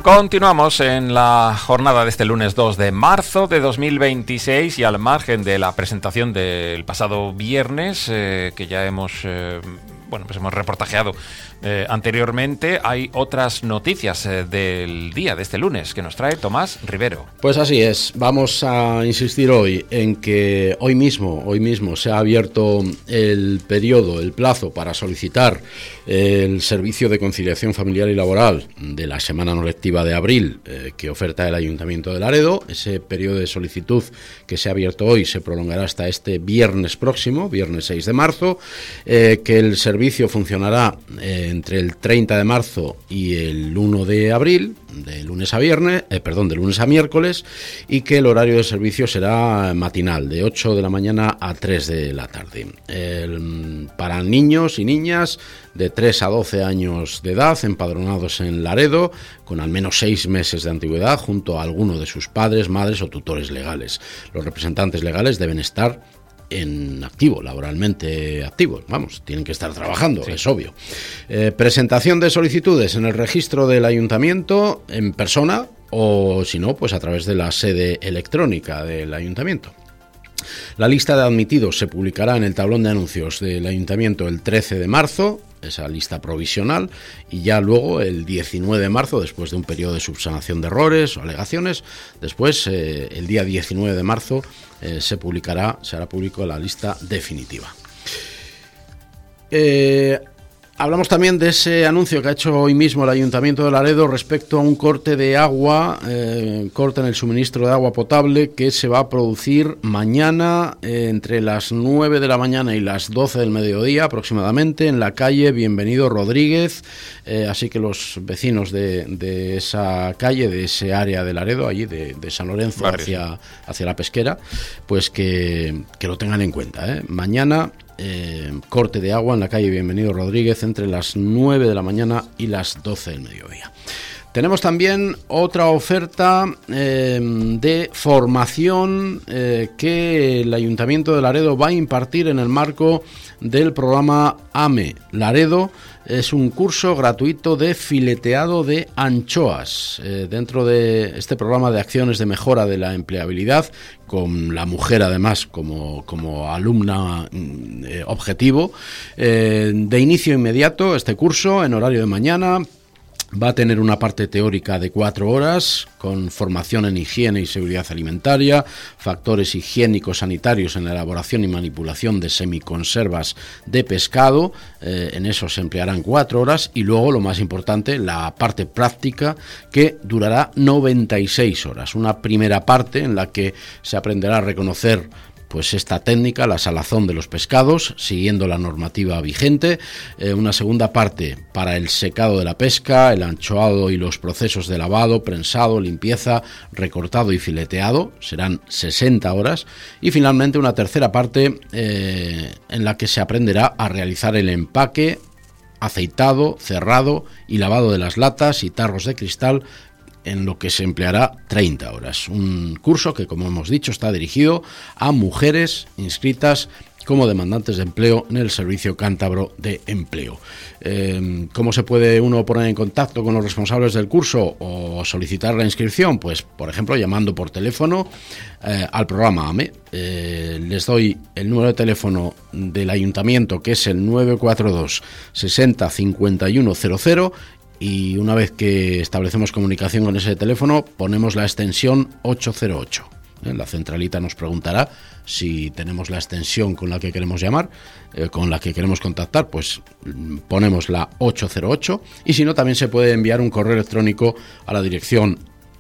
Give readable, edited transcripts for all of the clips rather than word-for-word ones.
Continuamos en la jornada de este lunes 2 de marzo de 2026 y al margen de la presentación del pasado viernes, que ya hemos reportajeado anteriormente, hay otras noticias del día de este lunes que nos trae Tomás Rivero. Pues así es, vamos a insistir hoy en que hoy mismo se ha abierto el plazo para solicitar el servicio de conciliación familiar y laboral de la semana no lectiva de abril que oferta el Ayuntamiento de Laredo. Ese periodo de solicitud que se ha abierto hoy se prolongará hasta este viernes próximo, viernes 6 de marzo, que el servicio funcionará entre el 30 de marzo y el 1 de abril, de lunes a miércoles, y que el horario de servicio será matinal, de 8 de la mañana a 3 de la tarde. Para niños y niñas de 3 a 12 años de edad, empadronados en Laredo, con al menos 6 meses de antigüedad, junto a alguno de sus padres, madres o tutores legales. Los representantes legales deben estar en activo, laboralmente activos, tienen que estar trabajando, sí. Es obvio. Presentación de solicitudes en el registro del Ayuntamiento en persona o, si no, pues a través de la sede electrónica del Ayuntamiento. La lista de admitidos se publicará en el tablón de anuncios del Ayuntamiento el 13 de marzo, esa lista provisional, y ya luego el 19 de marzo, después de un periodo de subsanación de errores o alegaciones, después el día 19 de marzo se hará público la lista definitiva. Hablamos también de ese anuncio que ha hecho hoy mismo el Ayuntamiento de Laredo respecto a un corte de agua, corte en el suministro de agua potable que se va a producir mañana entre las 9 de la mañana y las 12 del mediodía aproximadamente en la calle Bienvenido Rodríguez, así que los vecinos de esa calle, de ese área de Laredo, allí de San Lorenzo hacia la Pesquera, pues que lo tengan en cuenta, Mañana corte de agua en la calle Bienvenido Rodríguez entre las 9 de la mañana y las 12 del mediodía. Tenemos también otra oferta de formación que el Ayuntamiento de Laredo va a impartir en el marco del programa AME Laredo. Es un curso gratuito de fileteado de anchoas dentro de este programa de acciones de mejora de la empleabilidad, con la mujer además como alumna objetivo. De inicio inmediato este curso en horario de mañana. Va a tener una parte teórica de 4 horas, con formación en higiene y seguridad alimentaria, factores higiénicos sanitarios en la elaboración y manipulación de semiconservas de pescado. En eso se emplearán 4 horas y luego, lo más importante, la parte práctica, que durará 96 horas. Una primera parte en la que se aprenderá a reconocer pues esta técnica, la salazón de los pescados, siguiendo la normativa vigente. Una segunda parte para el secado de la pesca, el anchoado y los procesos de lavado, prensado, limpieza, recortado y fileteado, serán 60 horas. Y finalmente una tercera parte en la que se aprenderá a realizar el empaque, aceitado, cerrado y lavado de las latas y tarros de cristal, en lo que se empleará 30 horas. Un curso que, como hemos dicho, está dirigido a mujeres inscritas como demandantes de empleo en el Servicio Cántabro de Empleo. ¿Cómo se puede uno poner en contacto con los responsables del curso o solicitar la inscripción? Pues, por ejemplo, llamando por teléfono al programa AME. Les doy el número de teléfono del Ayuntamiento, que es el 942 60 51 00, y una vez que establecemos comunicación con ese teléfono, ponemos la extensión 808. La centralita nos preguntará si tenemos la extensión con la que queremos llamar, con la que queremos contactar, pues ponemos la 808, y si no, también se puede enviar un correo electrónico a la dirección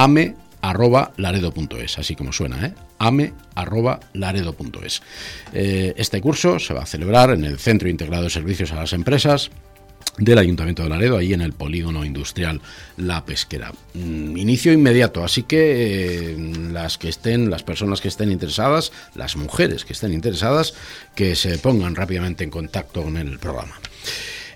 ame@laredo.es, así como suena, ame@laredo.es. Este curso se va a celebrar en el Centro Integrado de Servicios a las Empresas del Ayuntamiento de Laredo, ahí en el polígono industrial La Pesquera. Inicio inmediato, así que las personas que estén interesadas, las mujeres que estén interesadas, que se pongan rápidamente en contacto con el programa.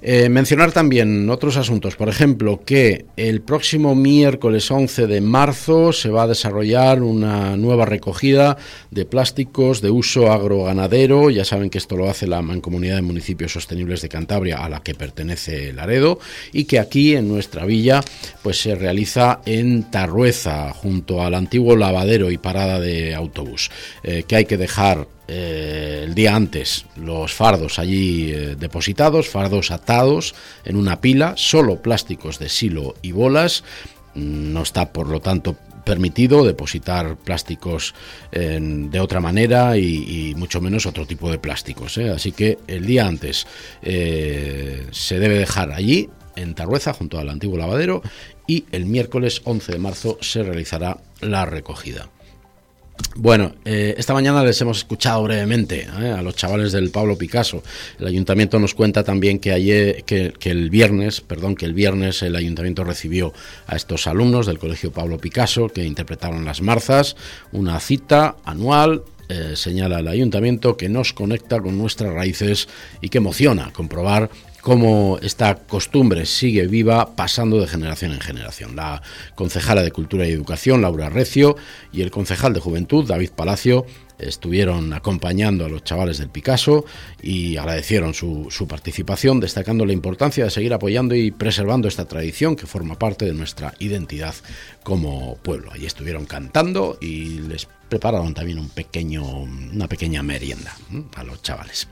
Mencionar también otros asuntos, por ejemplo, que el próximo miércoles 11 de marzo se va a desarrollar una nueva recogida de plásticos de uso agroganadero. Ya saben que esto lo hace la Mancomunidad de Municipios Sostenibles de Cantabria, a la que pertenece Laredo, y que aquí en nuestra villa pues se realiza en Tarrueza, junto al antiguo lavadero y parada de autobús, que hay que dejar el día antes los fardos allí depositados, fardos atados en una pila, solo plásticos de silo y bolas. No está, por lo tanto, permitido depositar plásticos de otra manera y mucho menos otro tipo de plásticos, Así que el día antes se debe dejar allí en Tarrueza, junto al antiguo lavadero, y el miércoles 11 de marzo se realizará la recogida. Bueno, esta mañana les hemos escuchado brevemente a los chavales del Pablo Picasso. El ayuntamiento nos cuenta también que el viernes el ayuntamiento recibió a estos alumnos del Colegio Pablo Picasso que interpretaron las marzas, una cita anual. Señala el ayuntamiento que nos conecta con nuestras raíces y que emociona comprobar cómo esta costumbre sigue viva, pasando de generación en generación. La concejala de Cultura y Educación, Laura Recio, y el concejal de Juventud, David Palacio, estuvieron acompañando a los chavales del Picasso y agradecieron su participación, destacando la importancia de seguir apoyando y preservando esta tradición que forma parte de nuestra identidad como pueblo. Allí estuvieron cantando y les prepararon también una pequeña merienda a los chavales.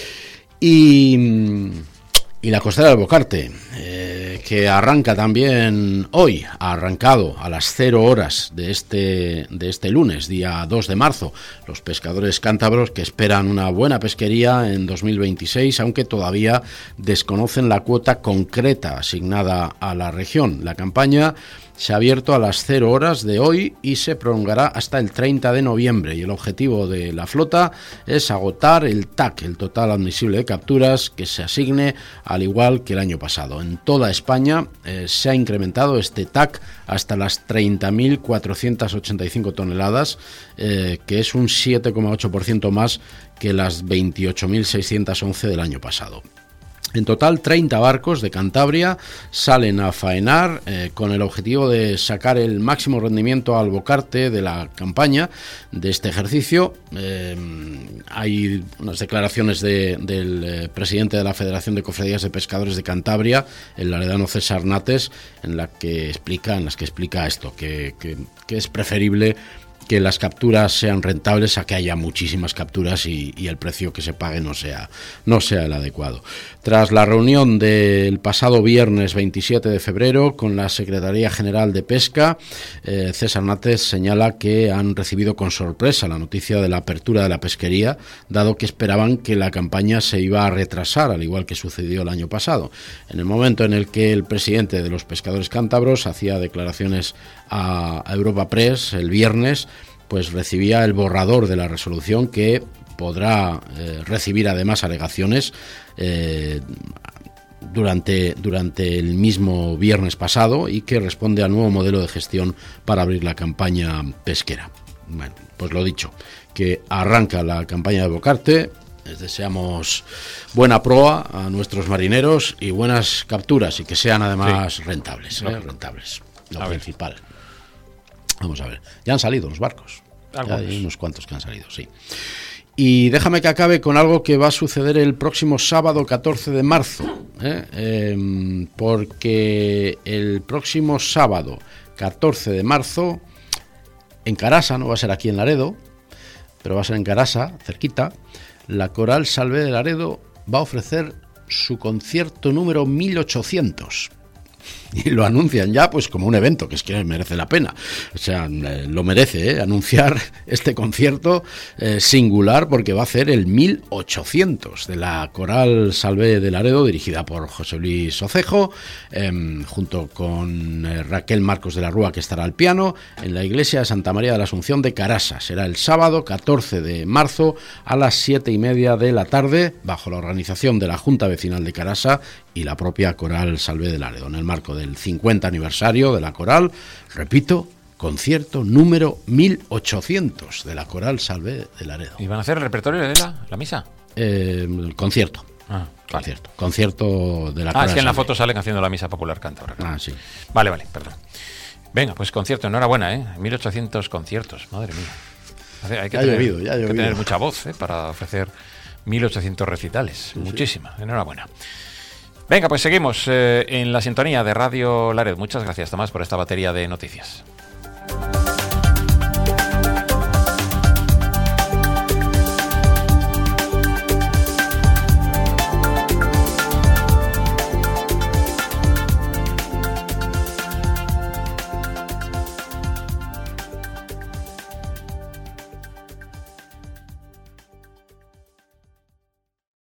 Y la Costera del Bocarte, que arranca también hoy, ha arrancado a las 0 horas de este lunes, día 2 de marzo. Los pescadores cántabros que esperan una buena pesquería en 2026, aunque todavía desconocen la cuota concreta asignada a la región. La campaña se ha abierto a las 0 horas de hoy y se prolongará hasta el 30 de noviembre. Y el objetivo de la flota es agotar el TAC, el total admisible de capturas, que se asigne al igual que el año pasado. En toda España se ha incrementado este TAC hasta las 30.485 toneladas, que es un 7,8% más que las 28.611 del año pasado. En total, 30 barcos de Cantabria salen a faenar con el objetivo de sacar el máximo rendimiento al bocarte de la campaña de este ejercicio. Hay unas declaraciones del presidente de la Federación de Cofradías de Pescadores de Cantabria, el laredano César Nates, en las que explica esto, que es preferible que las capturas sean rentables a que haya muchísimas capturas y el precio que se pague no sea el adecuado. Tras la reunión del pasado viernes 27 de febrero con la Secretaría General de Pesca, César Nates señala que han recibido con sorpresa la noticia de la apertura de la pesquería, dado que esperaban que la campaña se iba a retrasar, al igual que sucedió el año pasado. En el momento en el que el presidente de los pescadores cántabros hacía declaraciones a Europa Press el viernes, pues recibía el borrador de la resolución que podrá recibir además alegaciones durante el mismo viernes pasado y que responde al nuevo modelo de gestión para abrir la campaña pesquera. Bueno, pues lo dicho, que arranca la campaña de Bocarte. Les deseamos buena proa a nuestros marineros y buenas capturas y que sean además rentables, lo principal. Vamos a ver, ya han salido los barcos. Ya hay unos cuantos que han salido, sí. Y déjame que acabe con algo que va a suceder el próximo sábado 14 de marzo, porque el próximo sábado 14 de marzo, en Carasa, no va a ser aquí en Laredo, pero va a ser en Carasa, cerquita, la Coral Salvé de Laredo va a ofrecer su concierto número 1800. Y lo anuncian ya pues como un evento, que es que merece la pena. O sea, lo merece, anunciar este concierto singular, porque va a ser el 1800 de la Coral Salvé de Laredo, dirigida por José Luis Ocejo, junto con Raquel Marcos de la Rúa, que estará al piano, en la iglesia de Santa María de la Asunción de Carasa. Será el sábado 14 de marzo a las 7:30 de la tarde, bajo la organización de la Junta Vecinal de Carasa y la propia Coral Salvé de Laredo, en el marco del 50 aniversario de la Coral. Repito, concierto número 1800 de la Coral Salvé de Laredo. ¿Y van a hacer el repertorio de la misa? El concierto Concierto de la es que en la foto salen haciendo la misa popular cántabra. Sí. Vale, perdón. Venga, pues concierto, enhorabuena, 1800 conciertos, madre mía. Hay que tener mucha voz para ofrecer 1800 recitales, muchísima, enhorabuena. Venga, pues seguimos en la sintonía de Radio Laredo. Muchas gracias, Tomás, por esta batería de noticias.